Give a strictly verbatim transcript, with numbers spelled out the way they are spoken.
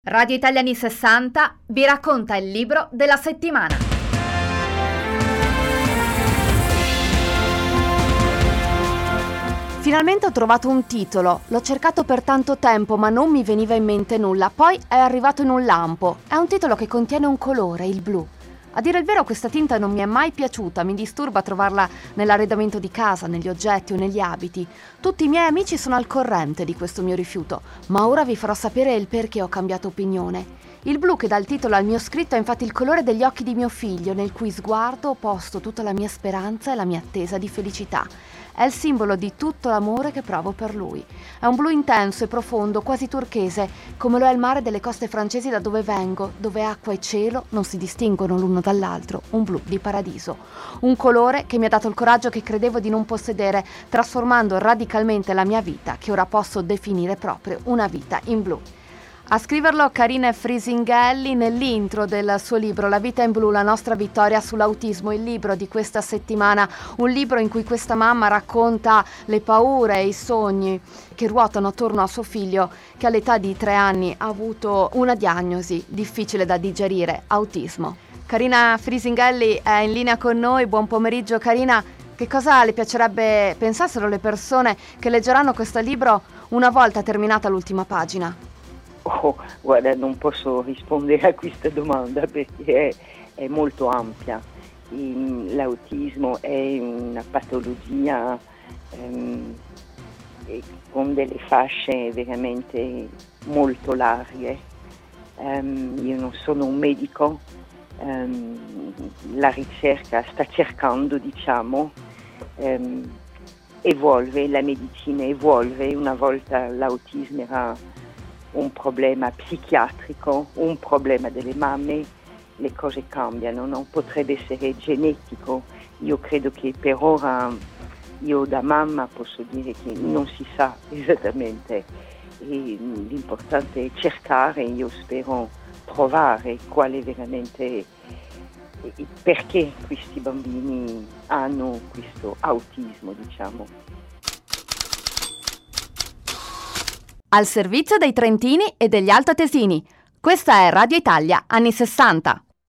Radio Italia anni sessanta vi racconta il libro della settimana. Finalmente ho trovato un titolo, l'ho cercato per tanto tempo ma non mi veniva in mente nulla, poi è arrivato in un lampo. È un titolo che contiene un colore, il blu. A dire il vero questa tinta non mi è mai piaciuta, mi disturba trovarla nell'arredamento di casa, negli oggetti o negli abiti. Tutti i miei amici sono al corrente di questo mio rifiuto, ma ora vi farò sapere il perché ho cambiato opinione. Il blu che dà il titolo al mio scritto è infatti il colore degli occhi di mio figlio, nel cui sguardo ho posto tutta la mia speranza e la mia attesa di felicità. È il simbolo di tutto l'amore che provo per lui. È un blu intenso e profondo, quasi turchese, come lo è il mare delle coste francesi da dove vengo, dove acqua e cielo non si distinguono l'uno dall'altro, un blu di paradiso. Un colore che mi ha dato il coraggio che credevo di non possedere, trasformando radicalmente la mia vita, che ora posso definire proprio una vita in blu. A scriverlo Carina Frisingelli nell'intro del suo libro La vita in blu, la nostra vittoria sull'autismo, il libro di questa settimana, un libro in cui questa mamma racconta le paure e i sogni che ruotano attorno a suo figlio che all'età di tre anni ha avuto una diagnosi difficile da digerire, autismo. Carina Frisingelli è in linea con noi, buon pomeriggio Carina. Che cosa le piacerebbe pensassero le persone che leggeranno questo libro una volta terminata l'ultima pagina? Oh, guarda, non posso rispondere a questa domanda perché è, è molto ampia. L'autismo è una patologia ehm, con delle fasce veramente molto larghe. Um, io non sono un medico, um, la ricerca sta cercando, diciamo, um, evolve, la medicina evolve. Una volta l'autismo era un problema psichiatrico, un problema delle mamme, le cose cambiano, non potrebbe essere genetico. Io credo che per ora io da mamma posso dire che non si sa esattamente e l'importante è cercare, io spero trovare quale veramente perché questi bambini hanno questo autismo, diciamo. Al servizio dei trentini e degli altoatesini. Questa è Radio Italia anni sessanta.